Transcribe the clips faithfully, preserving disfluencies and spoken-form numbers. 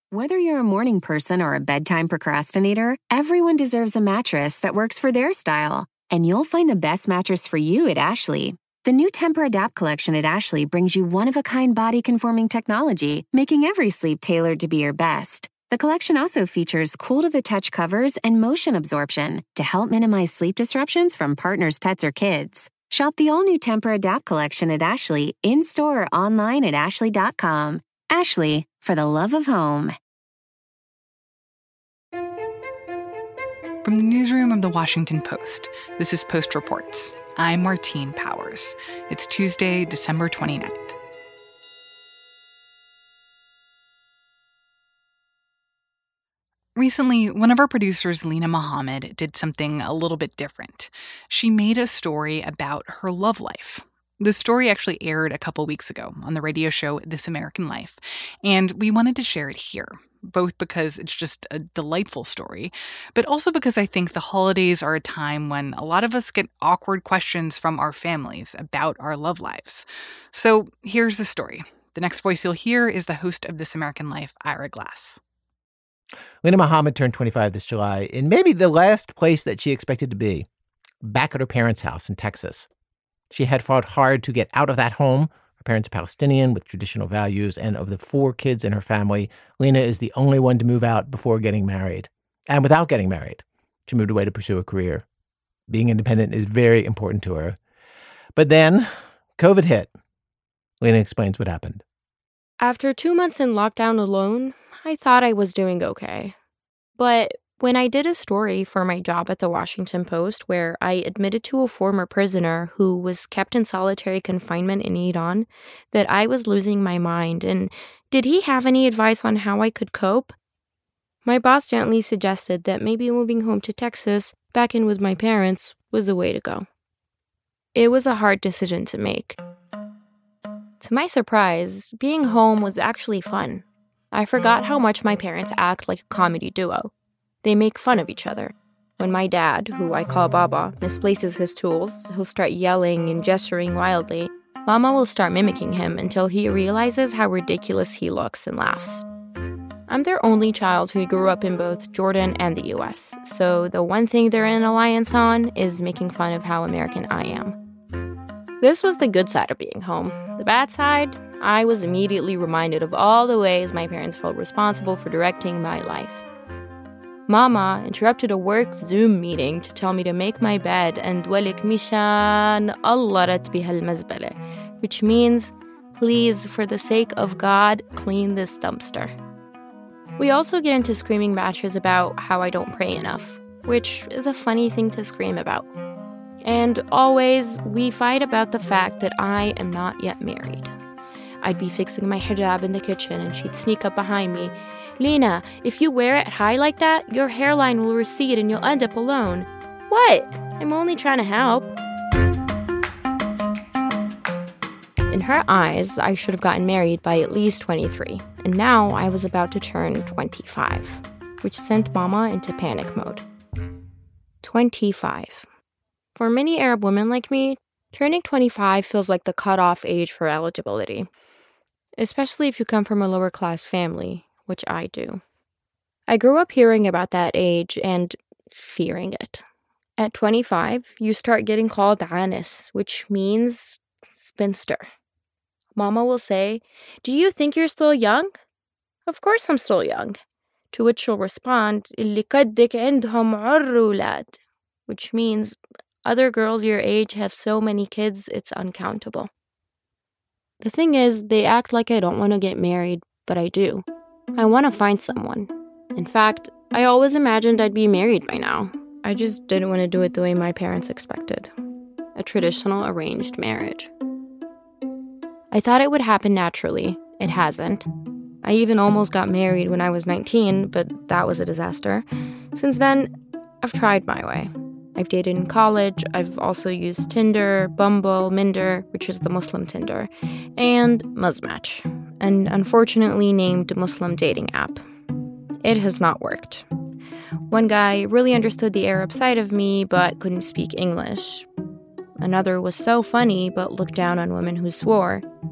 Whether you're a morning person or a bedtime procrastinator, everyone deserves a mattress that works for their style. And you'll find the best mattress for you at Ashley. The new Temper-Adapt collection at Ashley brings you one-of-a-kind body-conforming technology, making every sleep tailored to be your best. The collection also features cool-to-the-touch covers and motion absorption to help minimize sleep disruptions from partners, pets, or kids. Shop the all-new Temper-Adapt collection at Ashley, in-store or online at ashley dot com. Ashley, for the love of home. From the newsroom of The Washington Post, this is Post Reports. I'm Martine Powers. It's Tuesday, December twenty-ninth. Recently, one of our producers, Lena Mohammed, did something a little bit different. She made a story about her love life. The story actually aired a couple weeks ago on the radio show This American Life, and we wanted to share it here, both because it's just a delightful story, but also because I think the holidays are a time when a lot of us get awkward questions from our families about our love lives. So here's the story. The next voice you'll hear is the host of This American Life, Ira Glass. Lena Mohammed turned twenty-five this July in maybe the last place that she expected to be, back at her parents' house in Texas. She had fought hard to get out of that home. Her parents are Palestinian with traditional values, and of the four kids in her family, Lena is the only one to move out before getting married. And without getting married, she moved away to pursue a career. Being independent is very important to her. But then, COVID hit. Lena explains what happened. After two months in lockdown alone, I thought I was doing okay. But when I did a story for my job at the Washington Post where I admitted to a former prisoner who was kept in solitary confinement in Iran that I was losing my mind, and did he have any advice on how I could cope? My boss gently suggested that maybe moving home to Texas, back in with my parents, was the way to go. It was a hard decision to make. To my surprise, being home was actually fun. I forgot how much my parents act like a comedy duo. They make fun of each other. When my dad, who I call Baba, misplaces his tools, he'll start yelling and gesturing wildly. Mama will start mimicking him until he realizes how ridiculous he looks and laughs. I'm their only child who grew up in both Jordan and the U S, so the one thing they're in alliance on is making fun of how American I am. This was the good side of being home. The bad side, I was immediately reminded of all the ways my parents felt responsible for directing my life. Mama interrupted a work Zoom meeting to tell me to make my bed and ولك مشان الله بهالمزبلة, which means, please, for the sake of God, clean this dumpster. We also get into screaming matches about how I don't pray enough, which is a funny thing to scream about. And always, we fight about the fact that I am not yet married. I'd be fixing my hijab in the kitchen and she'd sneak up behind me. Lena, if you wear it high like that, your hairline will recede and you'll end up alone. What? I'm only trying to help. In her eyes, I should have gotten married by at least twenty-three, and now I was about to turn twenty-five, which sent Mama into panic mode. twenty-five. For many Arab women like me, turning twenty-five feels like the cutoff age for eligibility, especially if you come from a lower-class family, which I do. I grew up hearing about that age and fearing it. At twenty-five, you start getting called anis, which means spinster. Mama will say, "Do you think you're still young?" "Of course I'm still young." To which she'll respond, "اللي قدك عندهم عر ولاد," which means other girls your age have so many kids, it's uncountable. The thing is, they act like I don't want to get married, but I do. I want to find someone. In fact, I always imagined I'd be married by now. I just didn't want to do it the way my parents expected. A traditional arranged marriage. I thought it would happen naturally. It hasn't. I even almost got married when I was nineteen, but that was a disaster. Since then, I've tried my way. I've dated in college, I've also used Tinder, Bumble, Minder, which is the Muslim Tinder, and Muzmatch, an unfortunately named Muslim dating app. It has not worked. One guy really understood the Arab side of me, but couldn't speak English. Another was so funny, but looked down on women who swore.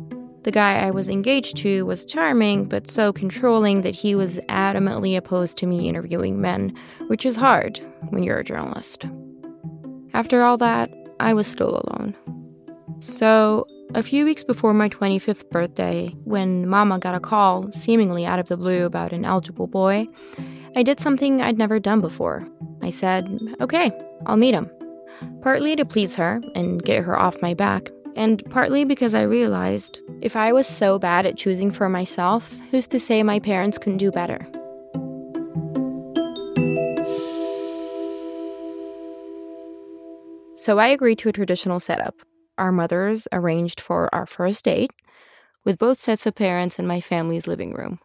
The guy I was engaged to was charming, but so controlling that he was adamantly opposed to me interviewing men, which is hard when you're a journalist. After all that, I was still alone. So, a few weeks before my twenty-fifth birthday, when Mama got a call, seemingly out of the blue, about an eligible boy, I did something I'd never done before. I said, okay, I'll meet him. Partly to please her and get her off my back, and partly because I realized if I was so bad at choosing for myself, who's to say my parents couldn't do better? So I agreed to a traditional setup. Our mothers arranged for our first date, with both sets of parents in my family's living room.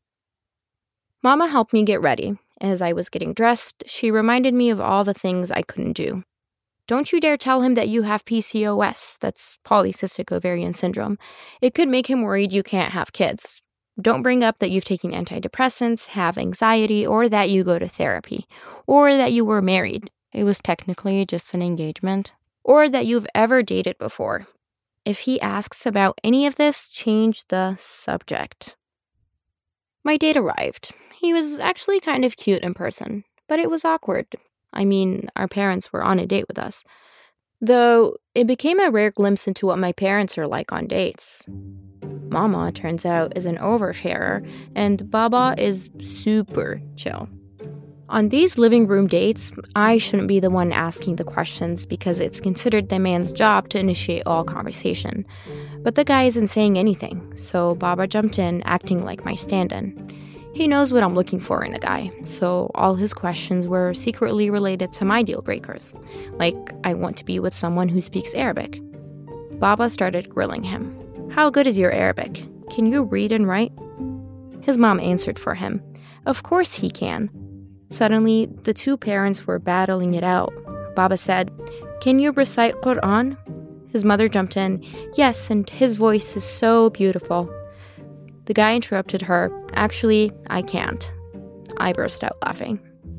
Mama helped me get ready. As I was getting dressed, she reminded me of all the things I couldn't do. Don't you dare tell him that you have P C O S, that's polycystic ovarian syndrome. It could make him worried you can't have kids. Don't bring up that you've taken antidepressants, have anxiety, or that you go to therapy, or that you were married. It was technically just an engagement. Or that you've ever dated before. If he asks about any of this, change the subject. My date arrived. He was actually kind of cute in person, but it was awkward. I mean, our parents were on a date with us. Though, it became a rare glimpse into what my parents are like on dates. Mama, turns out, is an oversharer, and Baba is super chill. On these living room dates, I shouldn't be the one asking the questions because it's considered the man's job to initiate all conversation. But the guy isn't saying anything, so Baba jumped in, acting like my stand-in. He knows what I'm looking for in a guy, so all his questions were secretly related to my deal breakers. Like, I want to be with someone who speaks Arabic. Baba started grilling him. How good is your Arabic? Can you read and write? His mom answered for him. Of course he can. Suddenly, the two parents were battling it out. Baba said, can you recite Quran? His mother jumped in, yes, and his voice is so beautiful. The guy interrupted her, actually, I can't. I burst out laughing.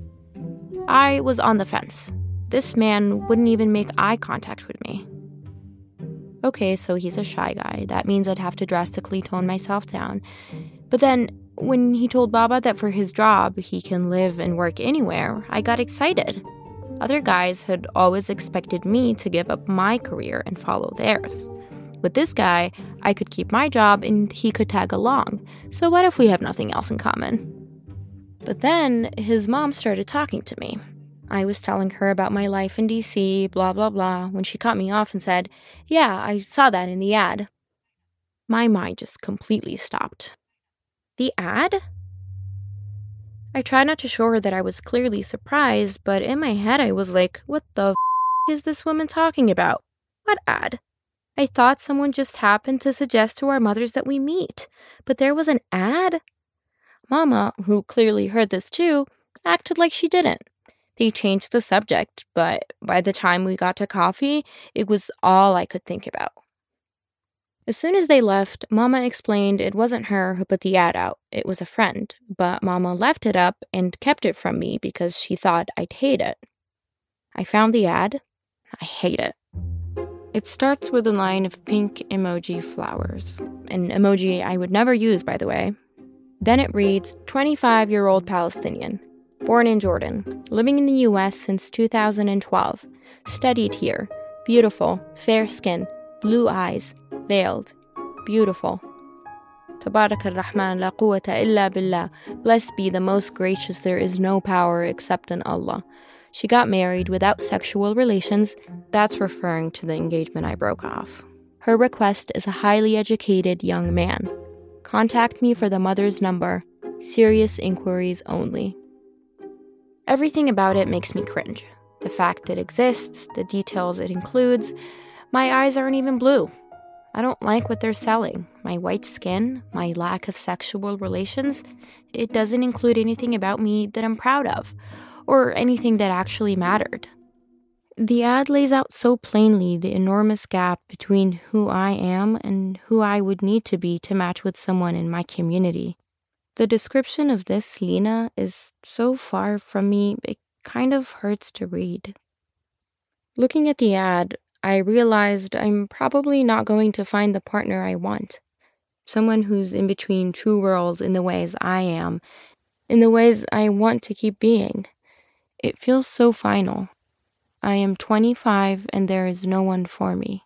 I was on the fence. This man wouldn't even make eye contact with me. Okay, so he's a shy guy. That means I'd have to drastically tone myself down. But then, when he told Baba that for his job, he can live and work anywhere, I got excited. Other guys had always expected me to give up my career and follow theirs. With this guy, I could keep my job and he could tag along. So what if we have nothing else in common? But then, his mom started talking to me. I was telling her about my life in D C, blah, blah, blah, when she cut me off and said, yeah, I saw that in the ad. My mind just completely stopped. The ad? I tried not to show her that I was clearly surprised, but in my head I was like, what the f*** is this woman talking about? What ad? I thought someone just happened to suggest to our mothers that we meet, but there was an ad? Mama, who clearly heard this too, acted like she didn't. They changed the subject, but by the time we got to coffee, it was all I could think about. As soon as they left, Mama explained it wasn't her who put the ad out. It was a friend, but Mama left it up and kept it from me because she thought I'd hate it. I found the ad. I hate it. It starts with a line of pink emoji flowers, an emoji I would never use, by the way. Then it reads, twenty-five-year-old Palestinian, born in Jordan, living in the U S since two thousand twelve, studied here, beautiful, fair skin, blue eyes, veiled, beautiful. Tabarak ar-Rahman, la quwwata illa billah. Blessed be the most gracious, there is no power except in Allah. She got married without sexual relations. That's referring to the engagement I broke off. Her request is a highly educated young man. Contact me for the mother's number. Serious inquiries only. Everything about it makes me cringe. The fact it exists, the details it includes. My eyes aren't even blue. I don't like what they're selling. My white skin, my lack of sexual relations. It doesn't include anything about me that I'm proud of, or anything that actually mattered. The ad lays out so plainly the enormous gap between who I am and who I would need to be to match with someone in my community. The description of this Lena is so far from me, it kind of hurts to read. Looking at the ad, I realized I'm probably not going to find the partner I want. someone who's in between two worlds in the ways I am, in the ways I want to keep being. It feels so final. I am twenty-five and there is no one for me.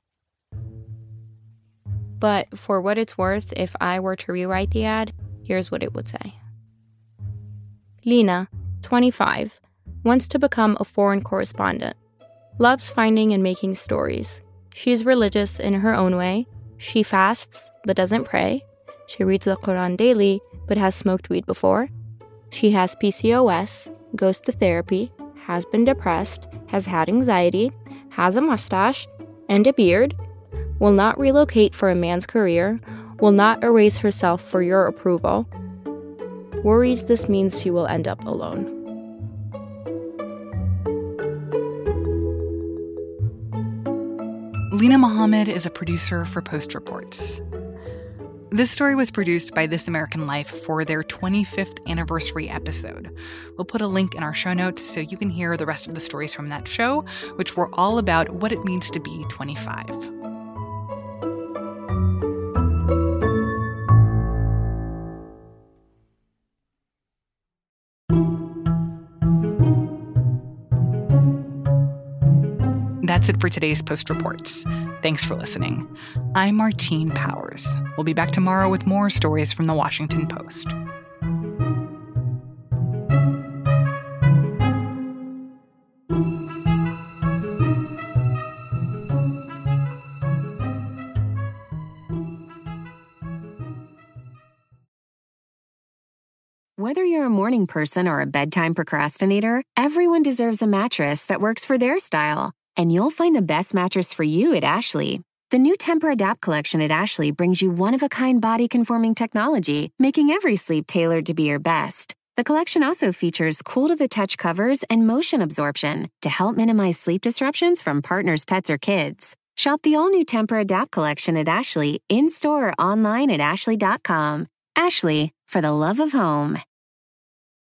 But for what it's worth, if I were to rewrite the ad, here's what it would say. Lina, twenty-five, wants to become a foreign correspondent. Loves finding and making stories. She's religious in her own way. She fasts, but doesn't pray. She reads the Quran daily, but has smoked weed before. She has P C O S, goes to therapy, has been depressed, has had anxiety, has a mustache and a beard, will not relocate for a man's career, will not erase herself for your approval. Worries this means she will end up alone. Linah Mohammad is a producer for Post Reports. This story was produced by This American Life for their twenty-fifth anniversary episode. We'll put a link in our show notes so you can hear the rest of the stories from that show, which were all about what it means to be twenty-five. That's it for today's Post Reports. Thanks for listening. I'm Martine Powers. We'll be back tomorrow with more stories from the Washington Post. Whether you're a morning person or a bedtime procrastinator, everyone deserves a mattress that works for their style. And you'll find the best mattress for you at Ashley. The new Tempur-Adapt collection at Ashley brings you one-of-a-kind body-conforming technology, making every sleep tailored to be your best. The collection also features cool-to-the-touch covers and motion absorption to help minimize sleep disruptions from partners, pets, or kids. Shop the all-new Tempur-Adapt collection at Ashley, in-store or online at ashley dot com. Ashley, for the love of home.